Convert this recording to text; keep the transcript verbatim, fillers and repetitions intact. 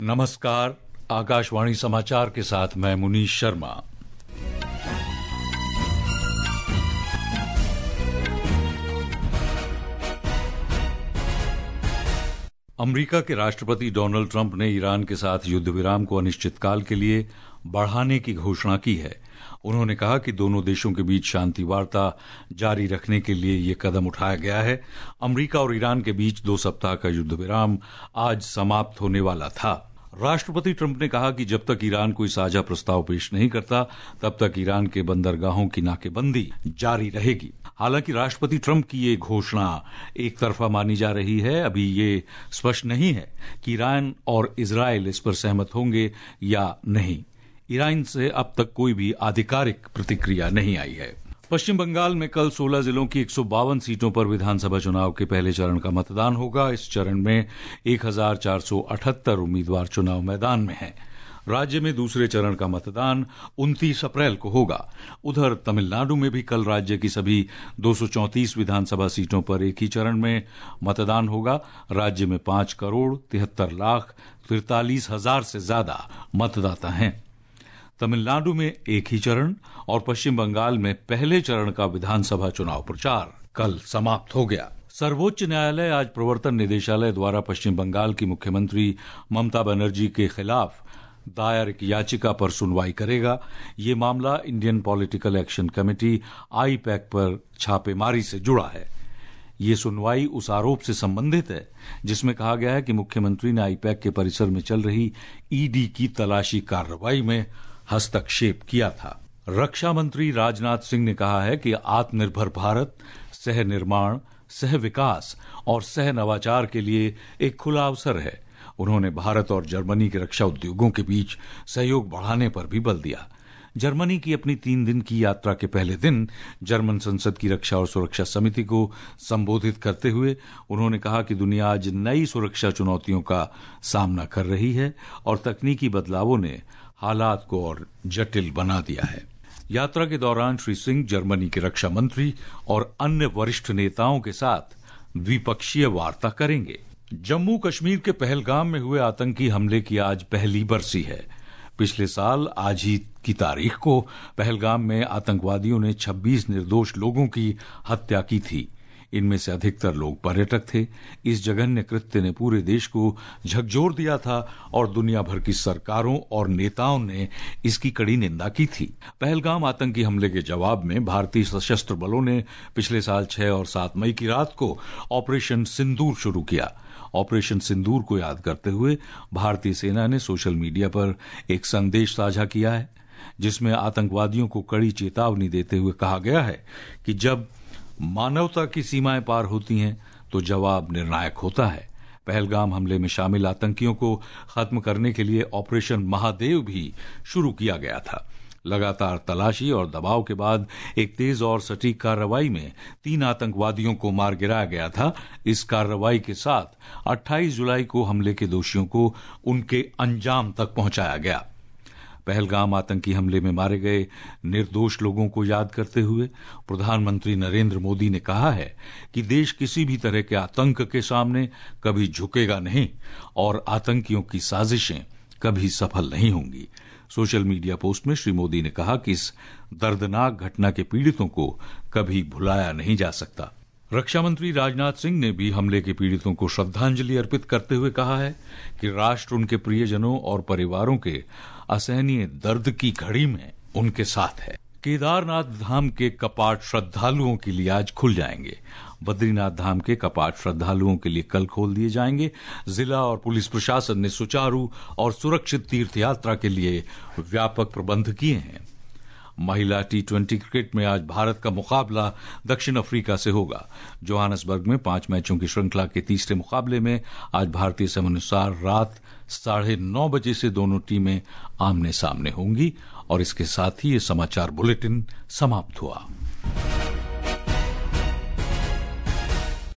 नमस्कार, आकाशवाणी समाचार के साथ मैं मुनीश शर्मा। अमेरिका के राष्ट्रपति डोनाल्ड ट्रंप ने ईरान के साथ युद्ध विराम को अनिश्चितकाल के लिए बढ़ाने की घोषणा की है। उन्होंने कहा कि दोनों देशों के बीच शांति वार्ता जारी रखने के लिए ये कदम उठाया गया है। अमेरिका और ईरान के बीच दो सप्ताह का युद्ध विराम आज समाप्त होने वाला था। राष्ट्रपति ट्रंप ने कहा कि जब तक ईरान कोई साझा प्रस्ताव पेश नहीं करता, तब तक ईरान के बंदरगाहों की नाकेबंदी जारी रहेगी। हालांकि राष्ट्रपति ट्रंप की ये घोषणा एक तरफा मानी जा रही है। अभी ये स्पष्ट नहीं है कि ईरान और इजरायल इस पर सहमत होंगे या नहीं। ईरान से अब तक कोई भी आधिकारिक प्रतिक्रिया नहीं आई है। पश्चिम बंगाल में कल सोलह जिलों की एक सौ बावन सीटों पर विधानसभा चुनाव के पहले चरण का मतदान होगा। इस चरण में एक हजार चार सौ अठहत्तर उम्मीदवार चुनाव मैदान में हैं। राज्य में दूसरे चरण का मतदान उनतीस अप्रैल को होगा। उधर तमिलनाडु में भी कल राज्य की सभी दो सौ चौंतीस विधानसभा सीटों पर एक ही चरण में मतदान होगा। राज्य में पांच करोड़ तिहत्तर लाख तिरतालीस हजार से ज्यादा मतदाता हैं। तमिलनाडु में एक ही चरण और पश्चिम बंगाल में पहले चरण का विधानसभा चुनाव प्रचार कल समाप्त हो गया। सर्वोच्च न्यायालय आज प्रवर्तन निदेशालय द्वारा पश्चिम बंगाल की मुख्यमंत्री ममता बनर्जी के खिलाफ दायर एक याचिका पर सुनवाई करेगा। ये मामला Indian political action committee I PAC पर छापेमारी से जुड़ा है। ये सुनवाई उस आरोप से संबंधित है जिसमें कहा गया है कि मुख्यमंत्री ने आई पैक के परिसर में चल रही ईडी की तलाशी कार्रवाई में हस्तक्षेप किया था। रक्षा मंत्री राजनाथ सिंह ने कहा है कि आत्मनिर्भर भारत सह निर्माण, सह विकास और सह नवाचार के लिए एक खुला अवसर है। उन्होंने भारत और जर्मनी के रक्षा उद्योगों के बीच सहयोग बढ़ाने पर भी बल दिया। जर्मनी की अपनी तीन दिन की यात्रा के पहले दिन जर्मन संसद की रक्षा और सुरक्षा समिति को संबोधित करते हुए उन्होंने कहा कि दुनिया आज नई सुरक्षा चुनौतियों का सामना कर रही है और तकनीकी बदलावों ने हालात को और जटिल बना दिया है। यात्रा के दौरान श्री सिंह जर्मनी के रक्षा मंत्री और अन्य वरिष्ठ नेताओं के साथ द्विपक्षीय वार्ता करेंगे। जम्मू कश्मीर के पहलगाम में हुए आतंकी हमले की आज पहली बरसी है। पिछले साल आज ही की तारीख को पहलगाम में आतंकवादियों ने छब्बीस निर्दोष लोगों की हत्या की थी। इनमें से अधिकतर लोग पर्यटक थे। इस जघन्य कृत्य ने पूरे देश को झकझोर दिया था और दुनिया भर की सरकारों और नेताओं ने इसकी कड़ी निंदा की थी। पहलगाम आतंकी हमले के जवाब में भारतीय सशस्त्र बलों ने पिछले साल छह और सात मई की रात को ऑपरेशन सिंदूर शुरू किया। ऑपरेशन सिंदूर को याद करते हुए भारतीय सेना ने सोशल मीडिया पर एक संदेश साझा किया है जिसमें आतंकवादियों को कड़ी चेतावनी देते हुए कहा गया है कि जब मानवता की सीमाएं पार होती हैं तो जवाब निर्णायक होता है। पहलगाम हमले में शामिल आतंकियों को खत्म करने के लिए ऑपरेशन महादेव भी शुरू किया गया था। लगातार तलाशी और दबाव के बाद एक तेज और सटीक कार्रवाई में तीन आतंकवादियों को मार गिराया गया था। इस कार्रवाई के साथ अट्ठाईस जुलाई को हमले के दोषियों को उनके अंजाम तक पहुंचाया गया। पहलगाम आतंकी हमले में मारे गए निर्दोष लोगों को याद करते हुए प्रधानमंत्री नरेंद्र मोदी ने कहा है कि देश किसी भी तरह के आतंक के सामने कभी झुकेगा नहीं और आतंकियों की साजिशें कभी सफल नहीं होंगी। सोशल मीडिया पोस्ट में श्री मोदी ने कहा कि इस दर्दनाक घटना के पीड़ितों को कभी भुलाया नहीं जा सकता। रक्षा मंत्री राजनाथ सिंह ने भी हमले के पीड़ितों को श्रद्धांजलि अर्पित करते हुए कहा है कि राष्ट्र उनके प्रियजनों और परिवारों के असहनीय दर्द की घड़ी में उनके साथ है। केदारनाथ धाम के कपाट श्रद्धालुओं के लिए आज खुल जाएंगे। बद्रीनाथ धाम के कपाट श्रद्धालुओं के लिए कल खोल दिए जाएंगे। जिला और पुलिस प्रशासन ने सुचारू और सुरक्षित तीर्थ यात्रा के लिए व्यापक प्रबंध किए हैं। महिला टी ट्वेंटी क्रिकेट में आज भारत का मुकाबला दक्षिण अफ्रीका से होगा। जोहान्सबर्ग में पांच मैचों की श्रृंखला के तीसरे मुकाबले में आज भारतीय समयानुसार रात साढ़े नौ बजे से दोनों टीमें आमने सामने होंगी। और इसके साथ ही ये समाचार बुलेटिन समाप्त हुआ।